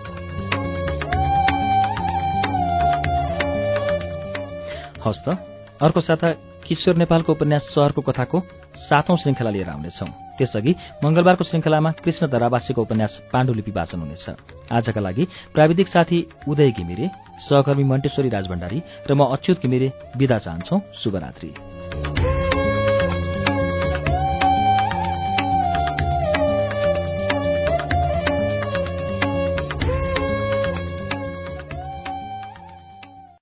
हवस् त, अर्को साता किशोर नेपालको उपन्यास सहरको कथाको 7औं श्रृङ्खला लिएर आउनेछौँ। त्यसअघि मंगलबारको श्रृङ्खलामा कृष्ण धरावासीको उपन्यास पाण्डुलिपि वाचन हुनेछ। आजका लागि प्राविधिक साथी उदय घिमिरे, सहकर्मी मन्टेश्वरी राजभण्डारी र म अच्युत घिमिरे बिदा चाहन्छौ। शुभरात्रि।